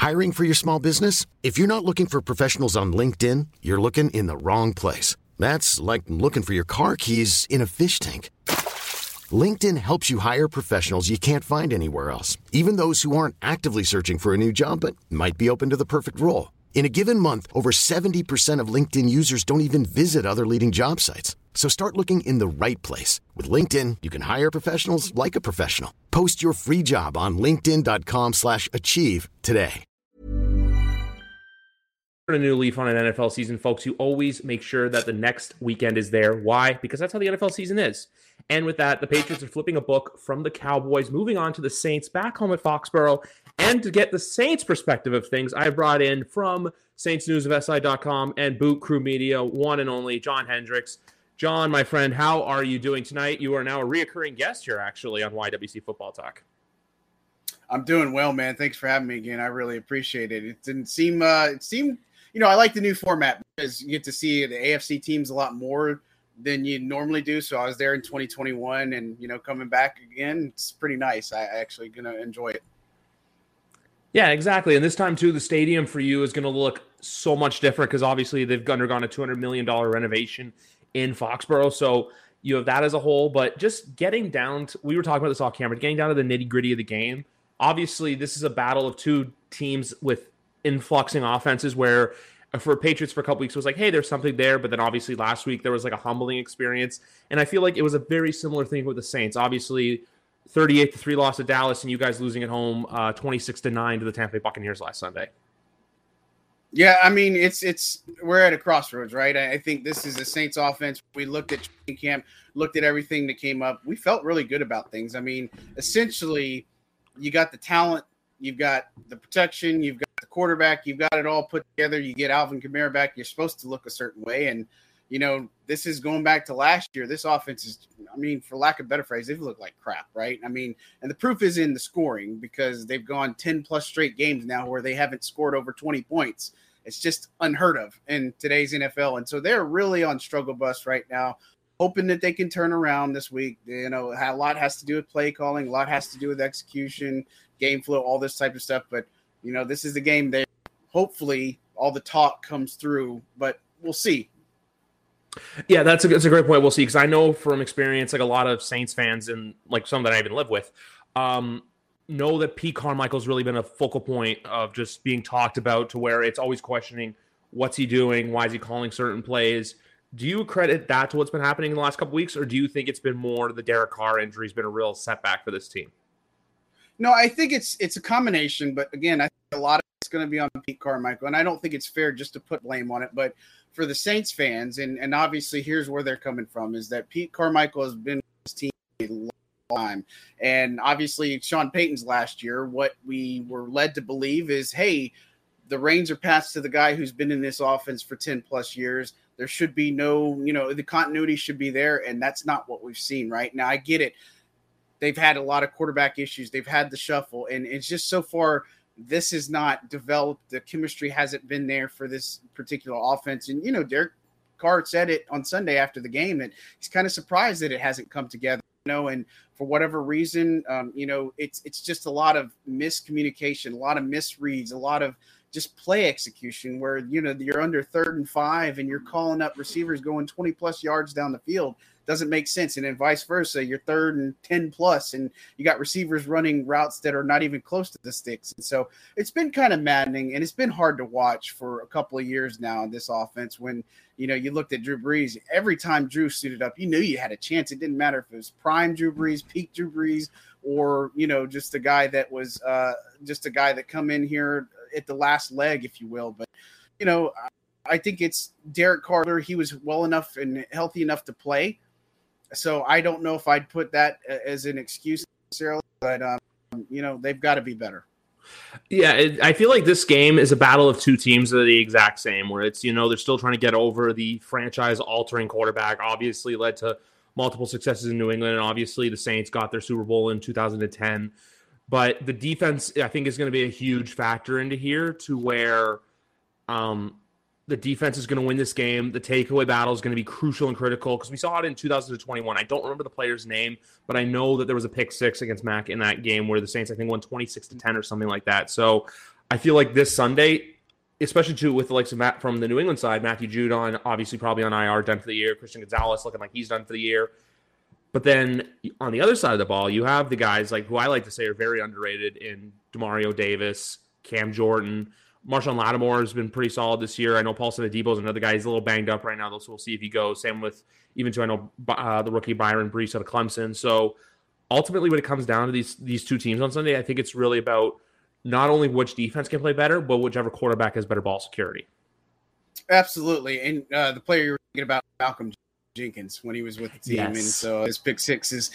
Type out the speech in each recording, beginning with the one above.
Hiring for your small business? If you're not looking for professionals on LinkedIn, you're looking in the wrong place. That's like looking for your car keys in a fish tank. LinkedIn helps you hire professionals you can't find anywhere else, even those who aren't actively searching for a new job but might be open to the perfect role. In a given month, over 70% of LinkedIn users don't even visit other leading job sites. So start looking in the right place. With LinkedIn, you can hire professionals like a professional. Post your free job on linkedin.com/achieve today. A new leaf on an NFL season, folks. You always make sure that the next weekend is there. Why? Because that's how the NFL season is. And with that, the Patriots are flipping a book from the Cowboys, moving on to the Saints back home at Foxborough. And to get the Saints perspective of things, I brought in from saintsnewsofsi.com and Boot Crew Media, one and only John Hendricks. John, my friend, how are you doing tonight? You are now a reoccurring guest here, actually, on YWC Football Talk. I'm doing well, man. Thanks for having me again. I really appreciate it. It didn't seem, it seemed, I like the new format because you get to see the AFC teams a lot more than you normally do. So I was there in 2021 and, coming back again, it's pretty nice. I actually going to enjoy it. Yeah, exactly. And this time, too, the stadium for you is going to look so much different because obviously they've undergone a $200 million renovation in Foxborough. So you have that as a whole. But just getting down to, we were talking about this off camera, getting down to the nitty gritty of the game. Obviously, this is a battle of two teams with influxing offenses where for Patriots for a couple weeks it was like, hey, there's something there. But then obviously last week there was like a humbling experience. And I feel like it was a very similar thing with the Saints. Obviously, 38-3 loss to Dallas, and you guys losing at home 26-9 to the Tampa Bay Buccaneers last Sunday. Yeah, I mean, it's we're at a crossroads, right? I think this is the Saints offense. We looked at training camp, looked at everything that came up. We felt really good about things. I mean, essentially, you got the talent, you've got the protection, you've got the quarterback, you've got it all put together. You get Alvin Kamara back, you're supposed to look a certain way. And, this is going back to last year. This offense is, for lack of a better phrase, they've looked like crap, right? And the proof is in the scoring because they've gone 10-plus straight games now where they haven't scored over 20 points. It's just unheard of in today's NFL. And so they're really on struggle bus right now, hoping that they can turn around this week. A lot has to do with play calling, a lot has to do with execution, game flow, all this type of stuff. But, this is the game that hopefully all the talk comes through, but we'll see. Yeah, that's a great point. We'll see, because I know from experience, like a lot of Saints fans and like some that I even live with, know that Pete Carmichael's really been a focal point of just being talked about to where it's always questioning what's he doing, why is he calling certain plays. Do you credit that to what's been happening in the last couple of weeks, or do you think it's been more the Derek Carr injury has been a real setback for this team? No, I think it's a combination, but again, I think a lot of it's going to be on Pete Carmichael, and I don't think it's fair just to put blame on it, but for the Saints fans, and obviously here's where they're coming from, is that Pete Carmichael has been with his team a long time. And obviously Sean Payton's last year, what we were led to believe is, hey, the reins are passed to the guy who's been in this offense for 10 plus years. There should be no, the continuity should be there. And that's not what we've seen right now. I get it. They've had a lot of quarterback issues. They've had the shuffle, and it's just so far this is not developed. The chemistry hasn't been there for this particular offense. And, Derek Carr said it on Sunday after the game that he's kind of surprised that it hasn't come together, and for whatever reason, it's just a lot of miscommunication, a lot of misreads, a lot of just play execution where, you're under 3rd and 5 and you're calling up receivers going 20 plus yards down the field. Doesn't make sense. And then vice versa, you're 3rd and 10 plus, and you got receivers running routes that are not even close to the sticks. And so it's been kind of maddening, and it's been hard to watch for a couple of years now in this offense. When, you looked at Drew Brees, every time Drew suited up, you knew you had a chance. It didn't matter if it was prime Drew Brees, peak Drew Brees, or, just a guy that was just a guy that come in here at the last leg, if you will. But, I think it's Derek Carr. He was well enough and healthy enough to play. So I don't know if I'd put that as an excuse necessarily, but, they've got to be better. Yeah, I feel like this game is a battle of two teams that are the exact same, where it's, they're still trying to get over the franchise-altering quarterback, obviously led to multiple successes in New England, and obviously the Saints got their Super Bowl in 2010. But the defense, I think, is going to be a huge factor into here to where the defense is going to win this game. The takeaway battle is going to be crucial and critical because we saw it in 2021. I don't remember the player's name, but I know that there was a pick six against Mac in that game where the Saints, I think, won 26-10 or something like that. So I feel like this Sunday, especially too with the likes of Matt from the New England side, Matthew Judon, obviously probably on IR, done for the year. Christian Gonzalez looking like he's done for the year. But then on the other side of the ball, you have the guys like who I like to say are very underrated in DeMario Davis, Cam Jordan. Marshawn Lattimore has been pretty solid this year. I know Paulson Adebo is another guy. He's a little banged up right now, so we'll see if he goes. Same with even to I know the rookie Byron Brees out of Clemson. So ultimately, when it comes down to these two teams on Sunday, I think it's really about not only which defense can play better, but whichever quarterback has better ball security. Absolutely. And the player you're thinking about, Malcolm Jenkins, when he was with the team. Yes. And so his pick sixes,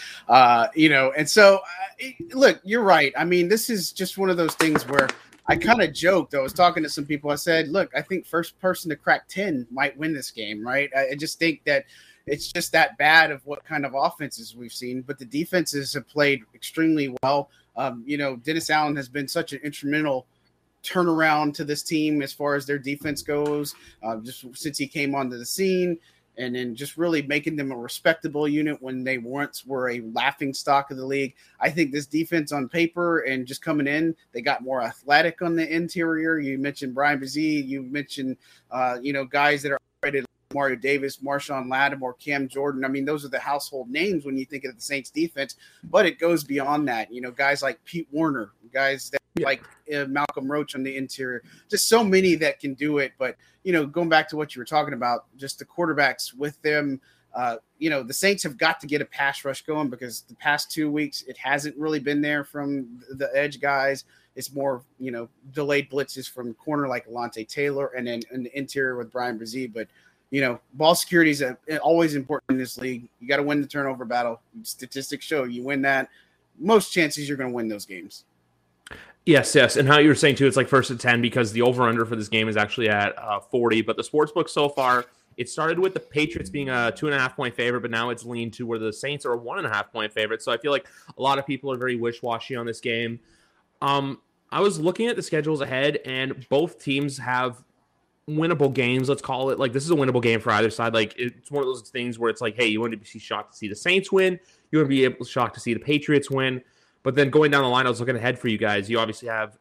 and so look, you're right. I mean, this is just one of those things where I kind of joked. I was talking to some people. I said, look, I think first person to crack 10 might win this game, right? I just think that it's just that bad of what kind of offenses we've seen, but the defenses have played extremely well. Dennis Allen has been such an instrumental turnaround to this team as far as their defense goes, just since he came onto the scene, and then just really making them a respectable unit when they once were a laughing stock of the league. I think this defense on paper and just coming in, they got more athletic on the interior. You mentioned Brian Brzee. You mentioned, guys that are rated Mario Davis, Marshawn Lattimore, Cam Jordan. I mean, those are the household names when you think of the Saints defense, but it goes beyond that. Guys like Pete Werner, guys that like Malcolm Roach on the interior, just so many that can do it. But, going back to what you were talking about, just the quarterbacks with them, the Saints have got to get a pass rush going because the past 2 weeks, it hasn't really been there from the edge guys. It's more, delayed blitzes from corner like Alontae Taylor and then in the interior with Brian Brzee. But, ball security is always important in this league. You got to win the turnover battle. Statistics show you win that, most chances you're going to win those games. Yes. And how you were saying, too, it's like 1st and 10 because the over-under for this game is actually at 40. But the sportsbook so far, it started with the Patriots being a 2.5-point favorite, but now it's leaned to where the Saints are a 1.5-point favorite. So I feel like a lot of people are very wish-washy on this game. I was looking at the schedules ahead, and both teams have winnable games, let's call it. Like, this is a winnable game for either side. Like, it's one of those things where it's like, hey, you want to be shocked to see the Saints win. You want to be shocked to see the Patriots win. But then going down the line, I was looking ahead for you guys. You obviously have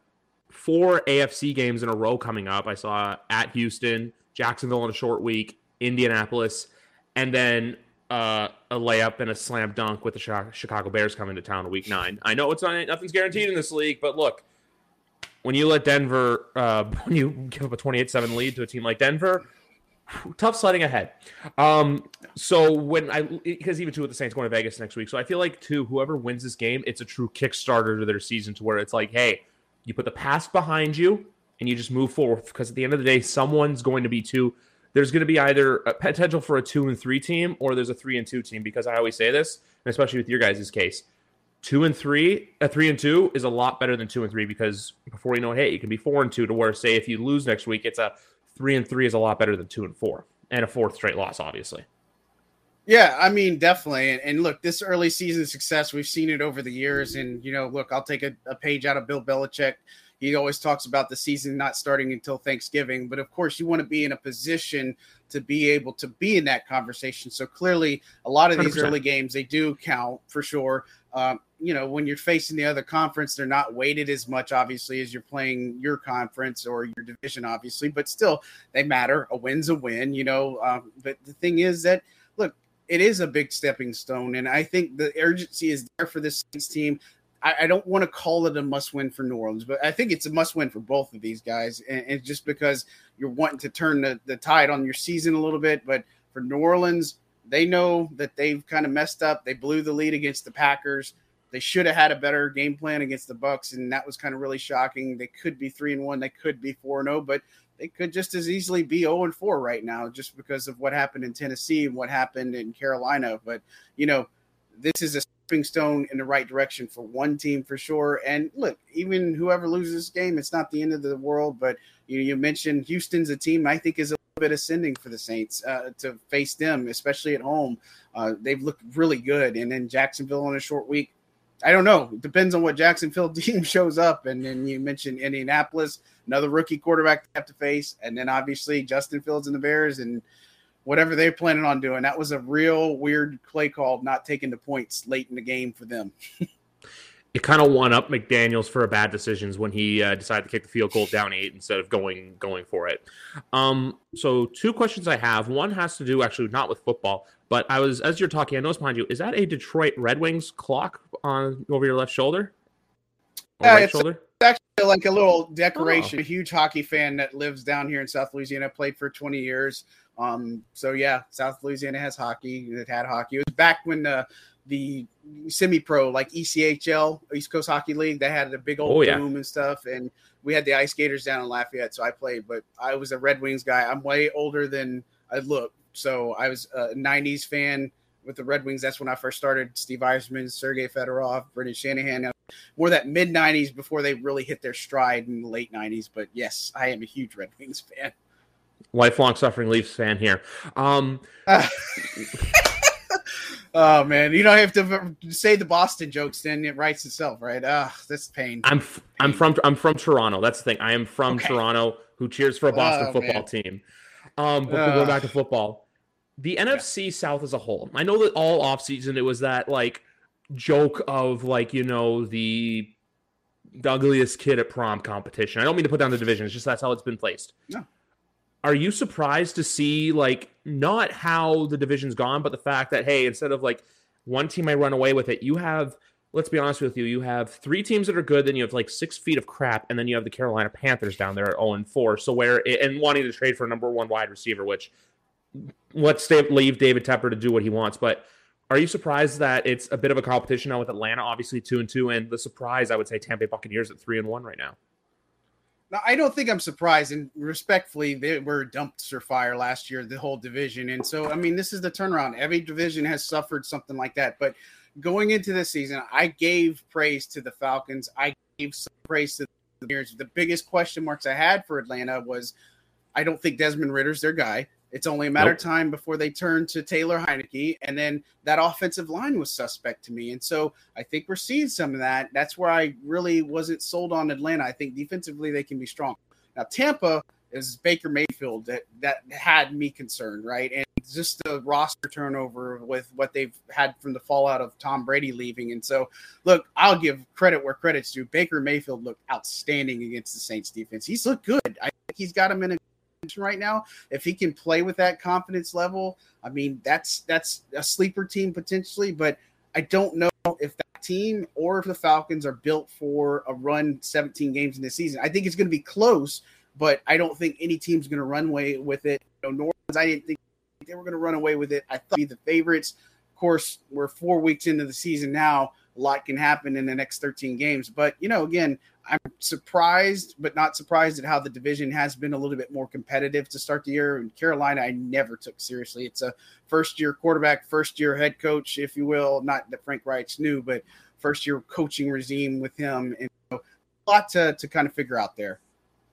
4 AFC games in a row coming up. I saw at Houston, Jacksonville in a short week, Indianapolis, and then a layup and a slam dunk with the Chicago Bears coming to town in week 9. I know nothing's guaranteed in this league, but look, when you let Denver, when you give up a 28-7 lead to a team like Denver, tough sledding ahead. So because even too with the Saints going to Vegas next week, so I feel like too, whoever wins this game, it's a true Kickstarter to their season to where it's like, hey, you put the past behind you and you just move forward because at the end of the day, someone's going to be there's going to be either a potential for a 2-3 team or there's a 3-2 team because I always say this, and especially with your guys' case. 3-2 is a lot better than 2-3 because before you know, hey, it can be 4-2 to where say if you lose next week, it's a 3-3 is a lot better than 2-4 and a 4th straight loss, obviously. Yeah, I mean, definitely. And look, this early season success, we've seen it over the years. And, look, I'll take a page out of Bill Belichick. He always talks about the season not starting until Thanksgiving. But, of course, you want to be in a position to be able to be in that conversation. So, clearly, a lot of these 100%. early games, they do count for sure. When you're facing the other conference, they're not weighted as much, obviously, as you're playing your conference or your division, obviously. But still, they matter. A win's a win, But the thing is that, look, it is a big stepping stone. And I think the urgency is there for this team. I don't want to call it a must-win for New Orleans, but I think it's a must-win for both of these guys. And just because you're wanting to turn the tide on your season a little bit. But for New Orleans, they know that they've kind of messed up. They blew the lead against the Packers. They should have had a better game plan against the Bucs, and that was kind of really shocking. They could be 3-1. They could be 4-0, but they could just as easily be 0-4 right now just because of what happened in Tennessee and what happened in Carolina. But, this is a stepping stone in the right direction for one team for sure. And look, even whoever loses this game, it's not the end of the world. But you mentioned Houston's a team I think is a little bit ascending for the Saints to face them, especially at home. They've looked really good. And then Jacksonville on a short week. I don't know. It depends on what Jacksonville team shows up. And then you mentioned Indianapolis, another rookie quarterback to have to face. And then obviously Justin Fields and the Bears and whatever they're planning on doing. That was a real weird play call, not taking the points late in the game for them. It kind of won up McDaniels for bad decisions when he decided to kick the field goal down 8 instead of going for it. So 2 questions I have. One has to do actually not with football, but as you're talking, I noticed behind you, is that a Detroit Red Wings clock on over your left shoulder? Right shoulder? It's actually like a little decoration. A huge hockey fan that lives down here in South Louisiana, played for 20 years. So yeah, South Louisiana has hockey. It had hockey. It was back when the semi-pro, like ECHL, East Coast Hockey League, they had a big old boom and stuff, and we had the Ice Gators down in Lafayette, so I played, but I was a Red Wings guy. I'm way older than I look, so I was a 90s fan with the Red Wings. That's when I first started. Steve Yzerman, Sergei Fedorov, Brendan Shanahan, more that mid-90s before they really hit their stride in the late 90s, but yes, I am a huge Red Wings fan. Lifelong suffering Leafs fan here. Oh man, you don't have to say the Boston jokes, then it writes itself, right? That's pain. I'm from Toronto. That's the thing. I am from Toronto, who cheers for a Boston football team. But going back to football, the NFC South as a whole. I know that all offseason it was that like joke of like, you know, the ugliest kid at prom competition. I don't mean to put down the division. It's just that's how it's been placed. No. Are you surprised to see, like, not how the division's gone, but the fact that, hey, instead of, like, one team might run away with it, you have, let's be honest with you, you have 3 teams that are good, then you have, like, 6 feet of crap, and then you have the Carolina Panthers down there at 0-4, so and wanting to trade for a number 1 wide receiver, which, leave David Tepper to do what he wants, but are you surprised that it's a bit of a competition now with Atlanta, obviously 2-2, and the surprise, I would say, Tampa Bay Buccaneers at 3-1 right now? Now, I don't think I'm surprised, and respectfully, they were dumpster fire last year, the whole division. And so, I mean, this is the turnaround. Every division has suffered something like that. But going into this season, I gave praise to the Falcons. I gave some praise to the Bears. The biggest question marks I had for Atlanta was I don't think Desmond Ritter's their guy. It's only a matter of time before they turn to Taylor Heineke, and then that offensive line was suspect to me. And so I think we're seeing some of that. That's where I really wasn't sold on Atlanta. I think defensively they can be strong. Now, Tampa is Baker Mayfield that had me concerned, right? And just the roster turnover with what they've had from the fallout of Tom Brady leaving. And so, look, I'll give credit where credit's due. Baker Mayfield looked outstanding against the Saints defense. He's looked good. I think he's got him in a right now. If he can play with that confidence level, I mean, that's a sleeper team potentially, but I don't know if that team or if the Falcons are built for a run 17 games in this season. I think it's going to be close, but I don't think any team's going to run away with it. You know, New Orleans, I didn't think they were going to run away with it. I thought they'd be the favorites. Of course, we're 4 weeks into the season now. A lot can happen in the next 13 games, but you know, again, I'm surprised, but not surprised at how the division has been a little bit more competitive to start the year. And Carolina, I never took seriously. It's a first-year quarterback, first-year head coach, if you will. Not that Frank Reich's new, but first-year coaching regime with him. And so a lot to kind of figure out there.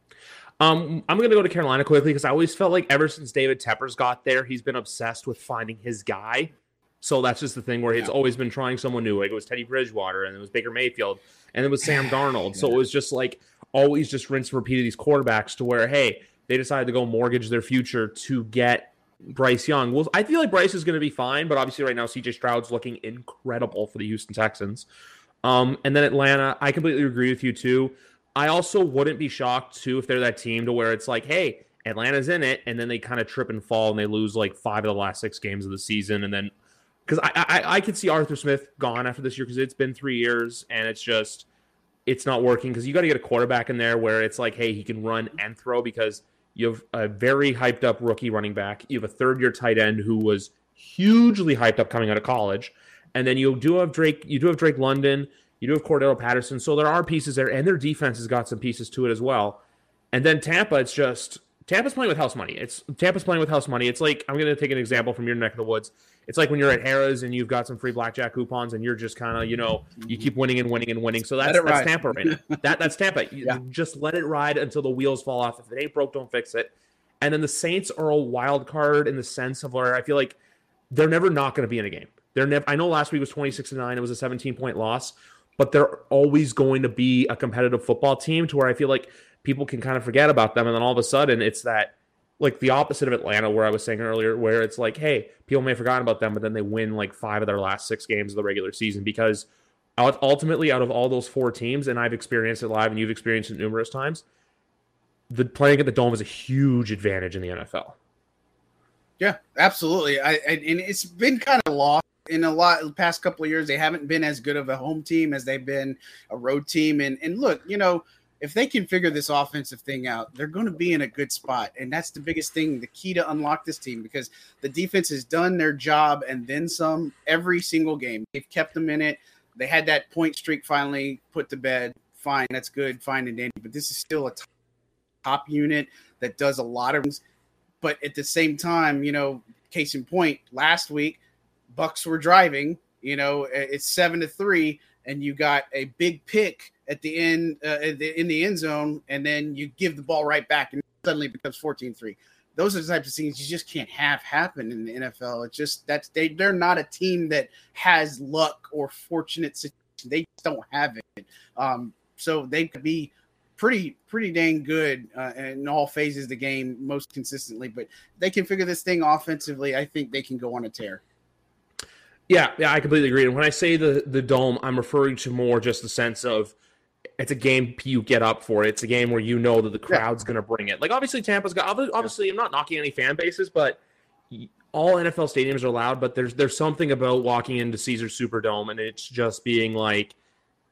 I'm going to go to Carolina quickly because I always felt like ever since David Tepper's got there, he's been obsessed with finding his guy. So that's just the thing where he's always been trying someone new. Like it was Teddy Bridgewater, and it was Baker Mayfield, and it was Sam Darnold. So it was just like always just rinse and repeat of these quarterbacks to where, hey, they decided to go mortgage their future to get Bryce Young. Well, I feel like Bryce is going to be fine, but obviously right now CJ Stroud's looking incredible for the Houston Texans. And then Atlanta, I completely agree with you too. I also wouldn't be shocked too if they're that team to where it's like, hey, Atlanta's in it, and then they kind of trip and fall and they lose like 5 of the last 6 games of the season, and then because I could see Arthur Smith gone after this year because it's been 3 years and it's not working because you got to get a quarterback in there where it's like, hey, he can run and throw because you have a very hyped up rookie running back. You have a 3rd-year tight end who was hugely hyped up coming out of college. And then you do have Drake London. You do have Cordero Patterson. So there are pieces there, and their defense has got some pieces to it as well. And then Tampa, Tampa's playing with house money. It's like, I'm going to take an example from your neck of the woods. It's like when you're at Harrah's and you've got some free blackjack coupons and you're just kind of, you keep winning and winning and winning. So that's Tampa right now. That's Tampa. Yeah. Just let it ride until the wheels fall off. If it ain't broke, don't fix it. And then the Saints are a wild card in the sense of where I feel like they're never not going to be in a game. I know last week was 26-9. It was a 17-point loss, but they're always going to be a competitive football team to where I feel like people can kind of forget about them. And then all of a sudden it's that, like the opposite of Atlanta, where I was saying earlier, where it's like, hey, people may have forgotten about them, but then they win like 5 of their last 6 games of the regular season because ultimately, out of all those 4 teams, and I've experienced it live and you've experienced it numerous times, the playing at the Dome is a huge advantage in the NFL. Yeah, absolutely. And it's been kind of lost in the past couple of years. They haven't been as good of a home team as they've been a road team. And look, if they can figure this offensive thing out, they're going to be in a good spot. And that's the biggest thing, the key to unlock this team, because the defense has done their job and then some every single game. They've kept them in it. They had that point streak finally put to bed. Fine, that's good, fine and dandy. But this is still a top unit that does a lot of things. But at the same time, case in point, last week, Bucks were driving, it's 7-3, and you got a big pick at the end in the end zone, and then you give the ball right back, and suddenly it becomes 14-3. Those are the types of things you just can't have happen in the NFL. It's just they're not a team that has luck or fortunate situation. They just don't have it. So they could be pretty dang good in all phases of the game most consistently, but they can figure this thing offensively. I think they can go on a tear. Yeah, I completely agree. And when I say the Dome, I'm referring to more just the sense of it's a game you get up for. It's a game where that the crowd's going to bring it. Like, obviously, Tampa's got – obviously, I'm not knocking any fan bases, but all NFL stadiums are loud. But there's something about walking into Caesars Superdome, and it's just being like –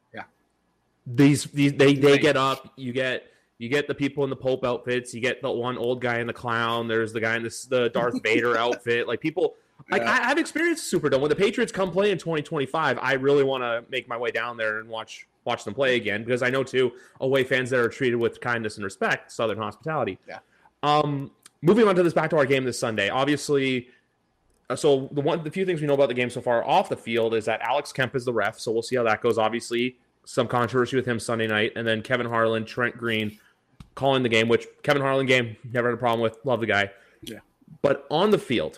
they get up. You get the people in the Pope outfits. You get the one old guy in the clown. There's the guy in the Darth Vader outfit. Like, people – Like, I've experienced Superdome. When the Patriots come play in 2025, I really want to make my way down there and watch them play again, because I know, too, away fans that are treated with kindness and respect, Southern hospitality. Yeah. Moving on to back to our game this Sunday. Obviously, so the few things we know about the game so far off the field is that Alex Kemp is the ref, so we'll see how that goes. Obviously, some controversy with him Sunday night, and then Kevin Harlan, Trent Green calling the game, which Kevin Harlan game, never had a problem with. Love the guy. Yeah. But on the field,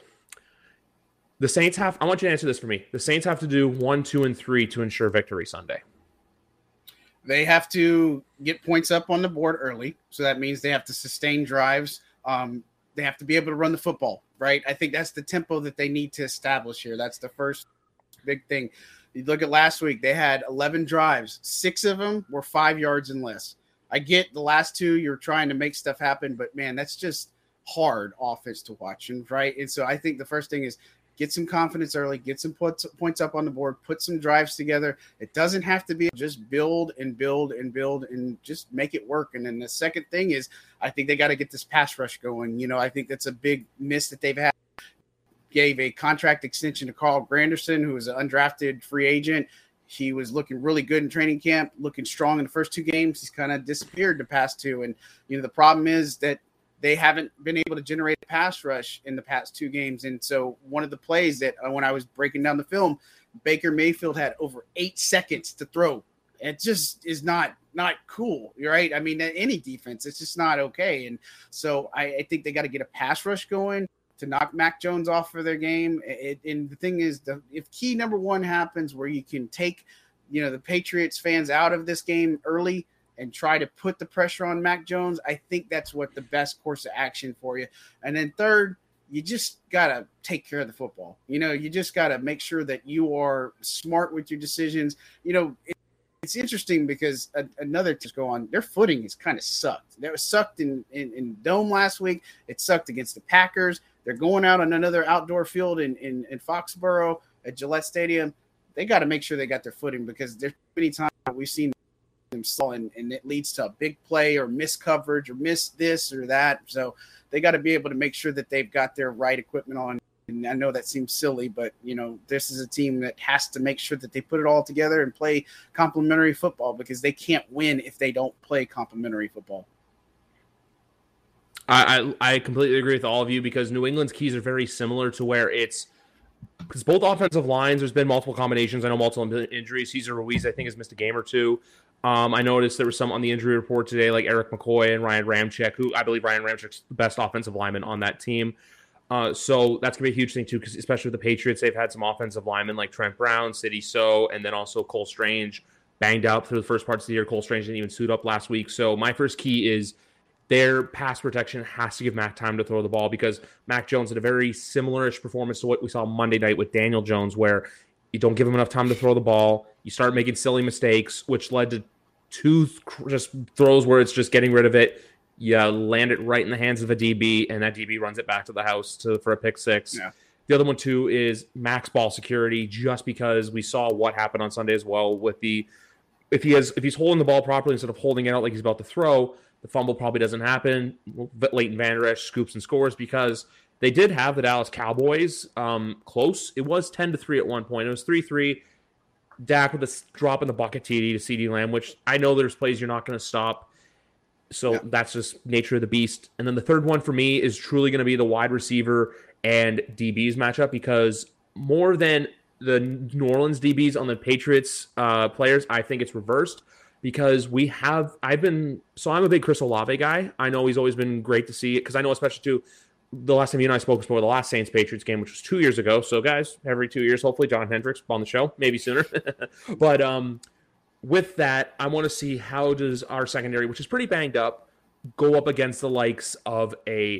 the Saints I want you to answer this for me. The Saints have to do 1, 2, and 3 to ensure victory Sunday. They have to get points up on the board early. So that means they have to sustain drives. They have to be able to run the football, right? I think that's the tempo that they need to establish here. That's the first big thing. You look at last week, they had 11 drives. 6 of them were 5 yards and less. I get the last 2, you're trying to make stuff happen, but man, that's just hard offense to watch. And right. And so I think the first thing is get some confidence early, get some points up on the board, put some drives together. It doesn't have to be just build and build and build and just make it work. And then the second thing is I think they got to get this pass rush going. I think that's a big miss that they've had. Gave a contract extension to Carl Granderson, who is an undrafted free agent. He was looking really good in training camp, looking strong in the first 2 games. He's kind of disappeared the past 2. And, the problem is that they haven't been able to generate a pass rush in the past 2 games. And so one of the plays that when I was breaking down the film, Baker Mayfield had over 8 seconds to throw. It just is not cool, right? I mean, any defense, it's just not okay. And so I think they got to get a pass rush going to knock Mac Jones off for their game. And the thing is, if key number 1 happens where you can take, the Patriots fans out of this game early and try to put the pressure on Mac Jones, I think that's what the best course of action for you. And then third, you just got to take care of the football. You just got to make sure that you are smart with your decisions. It's interesting because another to go on, their footing is kind of sucked. That was sucked in Dome last week. It sucked against the Packers. They're going out on another outdoor field in Foxborough at Gillette Stadium. They got to make sure they got their footing, because there's many times we've seen them fall and it leads to a big play or miss coverage or miss this or that. So they got to be able to make sure that they've got their right equipment on. And I know that seems silly, but, this is a team that has to make sure that they put it all together and play complementary football, because they can't win if they don't play complementary football. I completely agree with all of you, because New England's keys are very similar to where because both offensive lines, there's been multiple combinations. I know multiple injuries. Cesar Ruiz, I think, has missed a game or 2. I noticed there was some on the injury report today, like Eric McCoy and Ryan Ramczyk, who I believe Ryan Ramczyk's the best offensive lineman on that team. So that's going to be a huge thing, too, because especially with the Patriots, they've had some offensive linemen like Trent Brown, Sidney So, and then also Cole Strange banged up through the first parts of the year. Cole Strange didn't even suit up last week. So my first key is their pass protection has to give Mac time to throw the ball, because Mac Jones had a very similar-ish performance to what we saw Monday night with Daniel Jones, where You don't give him enough time to throw the ball. You start making silly mistakes, which led to two just throws where it's just getting rid of it. You land it right in the hands of a DB, and that DB runs it back to the house for a pick six. Yeah. The other one, too, is max ball security, just because we saw what happened on Sunday as well with if he's holding the ball properly instead of holding it out like he's about to throw, the fumble probably doesn't happen. Leighton Vander Esch scoops and scores, because they did have the Dallas Cowboys close. It was 10-3 at one point. It was 3-3. Dak with a drop in the bucket TD to CeeDee Lamb, which I know there's plays you're not going to stop. So That's just nature of the beast. And then the third one for me is truly going to be the wide receiver and DBs matchup, because more than the New Orleans DBs on the Patriots players, I think it's reversed, because I'm a big Chris Olave guy. I know he's always been great to see it, because I know especially too, the last time you and I spoke was before the last Saints-Patriots game, which was 2 years ago. So guys, every 2 years, hopefully John Hendricks on the show, maybe sooner. But with that, I want to see how does our secondary, which is pretty banged up, go up against the likes of a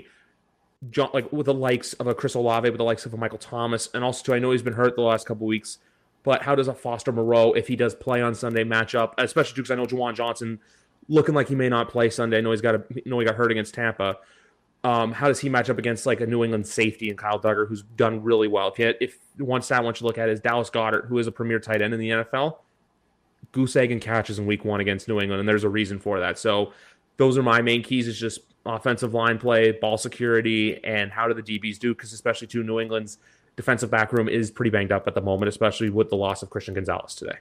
Chris Olave, with the likes of a Michael Thomas, and also too, I know he's been hurt the last couple of weeks, but how does a Foster Moreau, if he does play on Sunday, match up, especially because I know Juwan Johnson looking like he may not play Sunday. I know he got hurt against Tampa. How does he match up against like a New England safety and Kyle Duggar, who's done really well? If one stat I want you to look at is Dallas Goedert, who is a premier tight end in the NFL, goose egg and catches in week 1 against New England, and there's a reason for that. So those are my main keys, is just offensive line play, ball security, and how do the DBs do, because especially too, New England's defensive back room is pretty banged up at the moment, especially with the loss of Christian Gonzalez today.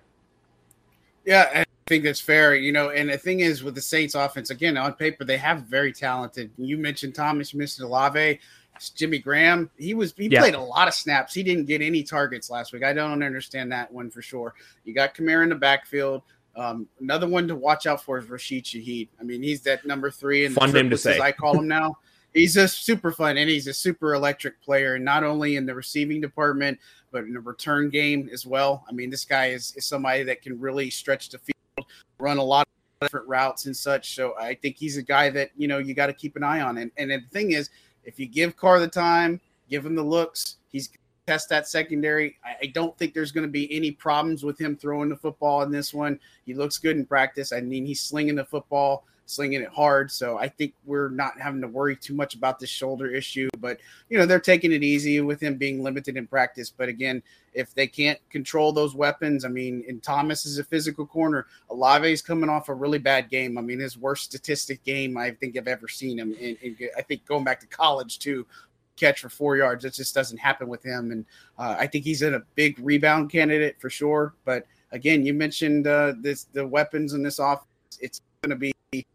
Yeah, I think that's fair. And the thing is with the Saints offense, again, on paper, they have very talented. You mentioned Thomas, you mentioned Olave, Jimmy Graham. He played a lot of snaps. He didn't get any targets last week. I don't understand that one for sure. You got Kamara in the backfield. Another one to watch out for is Rashid Shaheed. I mean, he's that number 3 in the triplets, as I call him now. He's just super fun, and he's a super electric player, and not only in the receiving department, but in the return game as well. I mean, this guy is somebody that can really stretch the field, run a lot of different routes and such. So I think he's a guy that, you got to keep an eye on. And the thing is, if you give Carr the time, give him the looks, he's going to test that secondary. I don't think there's going to be any problems with him throwing the football in this one. He looks good in practice. I mean, he's slinging the football, slinging it hard. So I think we're not having to worry too much about this shoulder issue, but they're taking it easy with him being limited in practice. But again, if they can't control those weapons, I mean, and Thomas is a physical corner. Olave's coming off a really bad game. I mean, his worst statistic game I think I've ever seen him. And I think going back to college too, catch for 4 yards. It just doesn't happen with him. And I think he's in a big rebound candidate for sure. But again, you mentioned the weapons in this offense. It's going to be,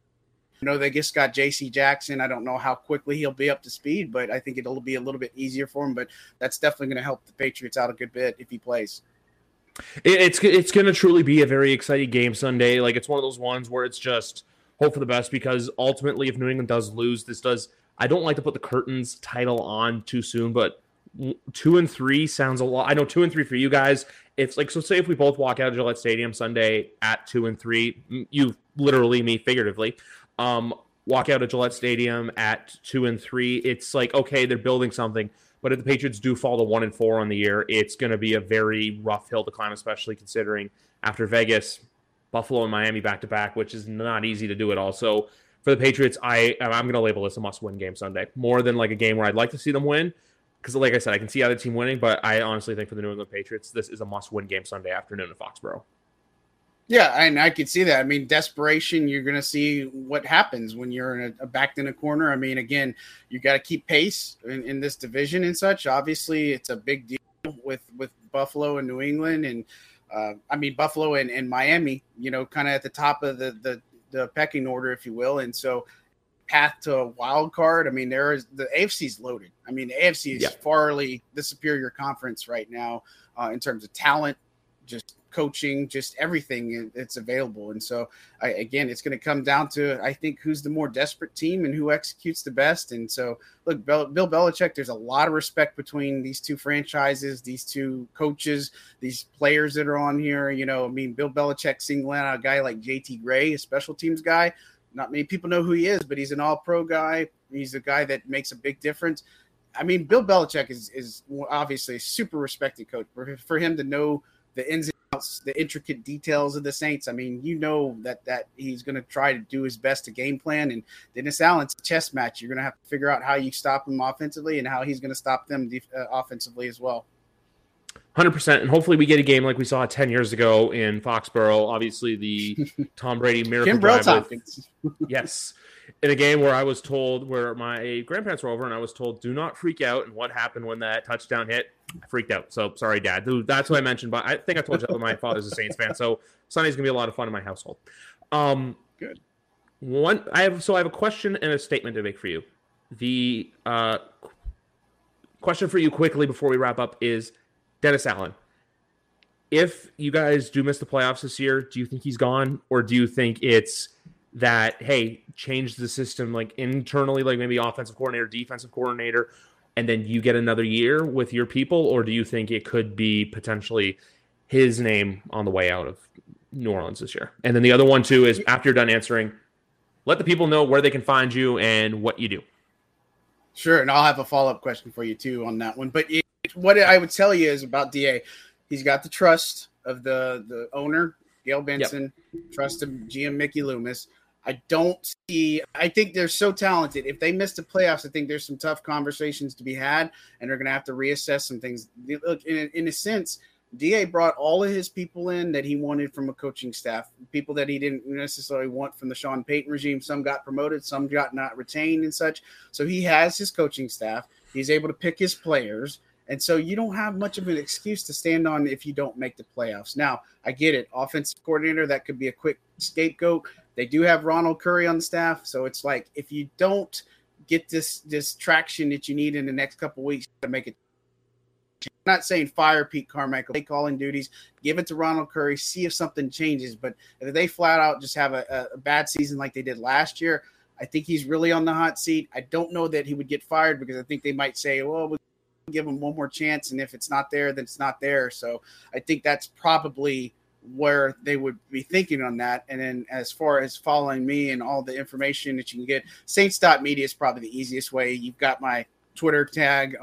they just got J.C. Jackson. I don't know how quickly he'll be up to speed, but I think it'll be a little bit easier for him. But that's definitely going to help the Patriots out a good bit if he plays. It's going to truly be a very exciting game Sunday. Like, it's one of those ones where it's just hope for the best, because ultimately, if New England does lose, I don't like to put the curtains title on too soon, but 2-3 sounds a lot. I know 2-3 for you guys. It's like, so say if we both walk out of Gillette Stadium Sunday at 2-3, you literally, me figuratively, walk out of Gillette Stadium at 2-3. It's like, okay, they're building something, but if the Patriots do fall to 1-4 on the year, it's going to be a very rough hill to climb, especially considering after Vegas, Buffalo and Miami back to back, which is not easy to do at all. So for the Patriots, I'm going to label this a must-win game Sunday, more than like a game where I'd like to see them win. Because like I said, I can see either team winning, but I honestly think for the New England Patriots, this is a must-win game Sunday afternoon in Foxborough. Yeah, and I could see that. I mean, desperation, you're going to see what happens when you're in backed in a corner. I mean, again, you got to keep pace in this division and such. Obviously, it's a big deal with Buffalo and New England. And, Buffalo and Miami, kind of at the top of the pecking order, if you will. And so path to a wild card, I mean, the AFC's loaded. I mean, the AFC is farly the superior conference right now in terms of talent, just coaching, just everything it's available. And so again, it's going to come down to, I think, who's the more desperate team and who executes the best. And so look, Bill Belichick, there's a lot of respect between these two franchises, these two coaches, these players that are on here. Bill Belichick singling out a guy like JT Gray, a special teams guy. Not many people know who he is, but he's an all-pro guy. He's a guy that makes a big difference. I mean, Bill Belichick is obviously a super respected coach. For him to know the ins and outs, the intricate details of the Saints, I mean, you know that he's going to try to do his best to game plan. And Dennis Allen's a chess match. You're going to have to figure out how you stop him offensively and how he's going to stop them offensively as well. 100%. And hopefully we get a game like we saw 10 years ago in Foxborough. Obviously, the Tom Brady miracle drive. Yes. In a game where I was told, where my grandparents were over, and I was told, do not freak out. And what happened when that touchdown hit? I freaked out. So sorry, Dad. That's what I mentioned. But I think I told you that my father's a Saints fan. So Sunday's going to be a lot of fun in my household. Good. I have a question and a statement to make for you. The question for you quickly before we wrap up is Dennis Allen. If you guys do miss the playoffs this year, do you think he's gone? Or do you think it's that, hey, change the system like internally, like maybe offensive coordinator, defensive coordinator, and then you get another year with your people? Or do you think it could be potentially his name on the way out of New Orleans this year? And then the other one too is, after you're done answering, let the people know where they can find you and what you do. Sure, and I'll have a follow-up question for you too on that one. But what I would tell you is about DA, he's got the trust of the owner, Gail Benson, trust of GM Mickey Loomis. I think they're so talented. If they miss the playoffs, I think there's some tough conversations to be had, and they're going to have to reassess some things. Look, in a sense, DA brought all of his people in that he wanted from a coaching staff, people that he didn't necessarily want from the Sean Payton regime. Some got promoted, some got not retained and such. So he has his coaching staff. He's able to pick his players. And so you don't have much of an excuse to stand on if you don't make the playoffs. Now, I get it. Offensive coordinator, that could be a quick scapegoat. They do have Ronald Curry on the staff. So it's like, if you don't get this traction that you need in the next couple of weeks to make it. I'm not saying fire Pete Carmichael, take calling duties, give it to Ronald Curry, see if something changes. But if they flat out just have a bad season like they did last year, I think he's really on the hot seat. I don't know that he would get fired, because I think they might say, well, we'll give him one more chance, and if it's not there, then it's not there. So I think that's probably where they would be thinking on that. And then as far as following me and all the information that you can get, Saints.media is probably the easiest way. You've got my Twitter tag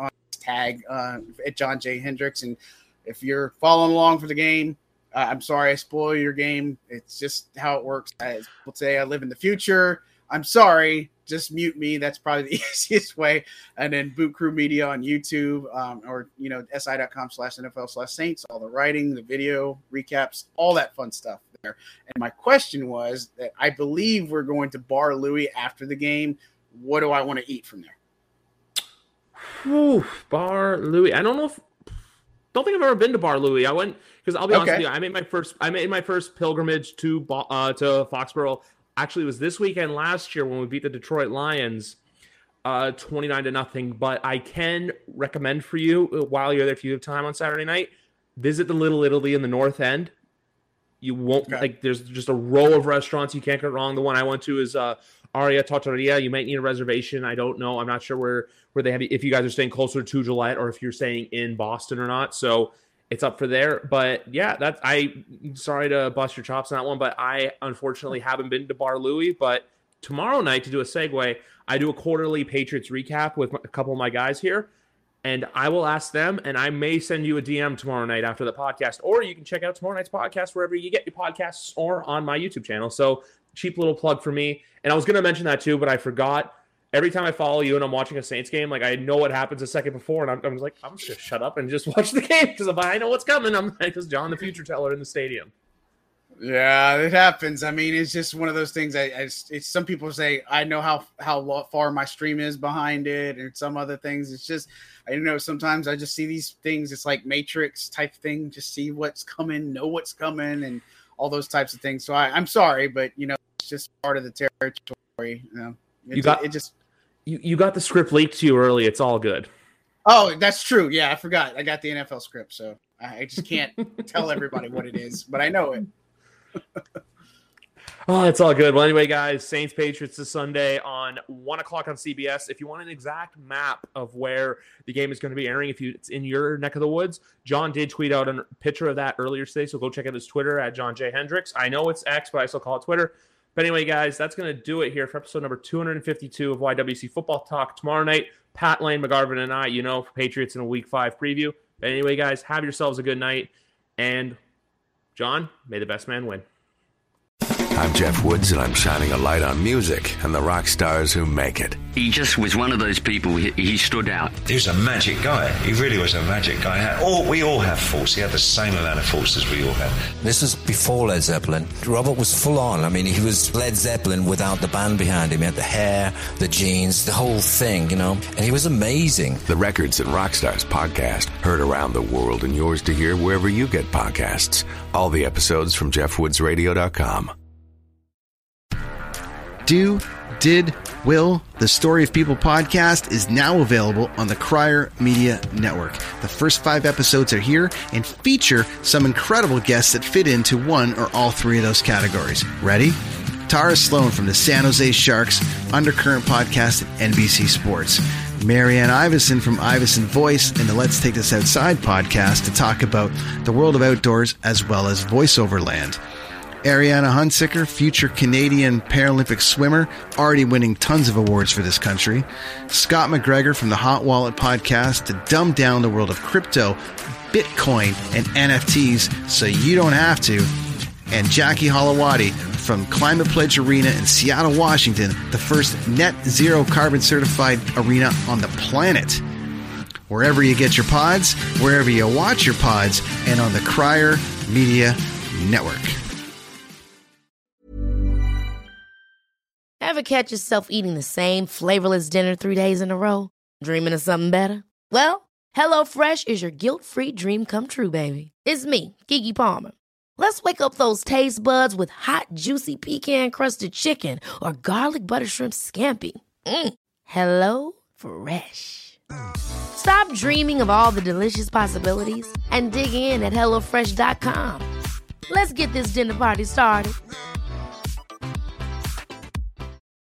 at John J. Hendricks. And if you're following along for the game, I'm sorry I spoil your game. It's just how it works. As people say, I live in the future. I'm sorry. Just mute me. That's probably the easiest way. And then Boot Crew Media on YouTube, or, si.com/NFL/Saints, all the writing, the video, recaps, all that fun stuff there. And my question was that I believe we're going to Bar Louie after the game. What do I want to eat from there? Bar Louie. I don't think I've ever been to Bar Louie. I went, because I'll be honest with you, I made my first pilgrimage to Foxborough. Actually, it was this weekend last year when we beat the Detroit Lions 29-0. But I can recommend for you, while you're there, if you have time on Saturday night, visit the Little Italy in the North End. You won't there's just a row of restaurants you can't get wrong. The one I went to is Aria Trattoria. You might need a reservation. I don't know. I'm not sure where they have, if you guys are staying closer to Gillette or if you're staying in Boston or not. So it's up for there. But yeah, I'm sorry to bust your chops on that one, but I unfortunately haven't been to Bar Louie. But tomorrow night, to do a segue, I do a quarterly Patriots recap with a couple of my guys here. And I will ask them, and I may send you a DM tomorrow night after the podcast, or you can check out tomorrow night's podcast wherever you get your podcasts or on my YouTube channel. So cheap little plug for me. And I was going to mention that too, but I forgot. Every time I follow you and I'm watching a Saints game, like I know what happens a second before, and I'm like, I'm just going to shut up and just watch the game, because if I know what's coming, I'm like, because John the Future Teller in the stadium. Yeah, it happens. I mean, it's just one of those things. It's some people say I know how far my stream is behind it, and some other things. It's just, I know sometimes I just see these things. It's like Matrix type thing. Just see what's coming, know what's coming, and all those types of things. So I'm sorry, but it's just part of the territory. You got the script leaked to you early. It's all good. Oh, that's true. Yeah, I forgot. I got the NFL script, so I just can't tell everybody what it is, but I know it. Oh, it's all good. Well, anyway, guys, Saints Patriots this Sunday on 1 o'clock on CBS. If you want an exact map of where the game is going to be airing, it's in your neck of the woods, John did tweet out a picture of that earlier today, so go check out his Twitter at John J. Hendricks. I know it's X, but I still call it Twitter. But anyway, guys, that's going to do it here for episode number 252 of YWC Football Talk. Tomorrow night, Pat Lane, McGarvin, and I, for Patriots in a Week 5 preview. But anyway, guys, have yourselves a good night. And, John, may the best man win. I'm Jeff Woods, and I'm shining a light on music and the rock stars who make it. He just was one of those people. He stood out. He was a magic guy. He really was a magic guy. We all have faults. He had the same amount of faults as we all have. This was before Led Zeppelin. Robert was full on. I mean, he was Led Zeppelin without the band behind him. He had the hair, the jeans, the whole thing, and he was amazing. The Records and Rockstars podcast, heard around the world and yours to hear wherever you get podcasts. All the episodes from JeffWoodsRadio.com. Do, Did, Will, the Story of People podcast is now available on the Crier Media Network. The first 5 episodes are here and feature some incredible guests that fit into one or all 3 of those categories. Ready? Tara Sloan from the San Jose Sharks Undercurrent podcast at NBC Sports. Marianne Iveson from Iveson Voice and the Let's Take This Outside podcast to talk about the world of outdoors as well as voiceover land. Ariana Hunsicker, future Canadian Paralympic swimmer, already winning tons of awards for this country. Scott McGregor from the Hot Wallet podcast to dumb down the world of crypto, Bitcoin, and NFTs so you don't have to. And Jackie Holowati from Climate Pledge Arena in Seattle, Washington, the first net zero carbon certified arena on the planet. Wherever you get your pods, wherever you watch your pods, and on the Crier Media Network. Ever catch yourself eating the same flavorless dinner 3 days in a row? Dreaming of something better? Well, HelloFresh is your guilt-free dream come true, baby. It's me, Keke Palmer. Let's wake up those taste buds with hot, juicy pecan-crusted chicken or garlic butter shrimp scampi. Hello Fresh. Stop dreaming of all the delicious possibilities and dig in at HelloFresh.com. Let's get this dinner party started.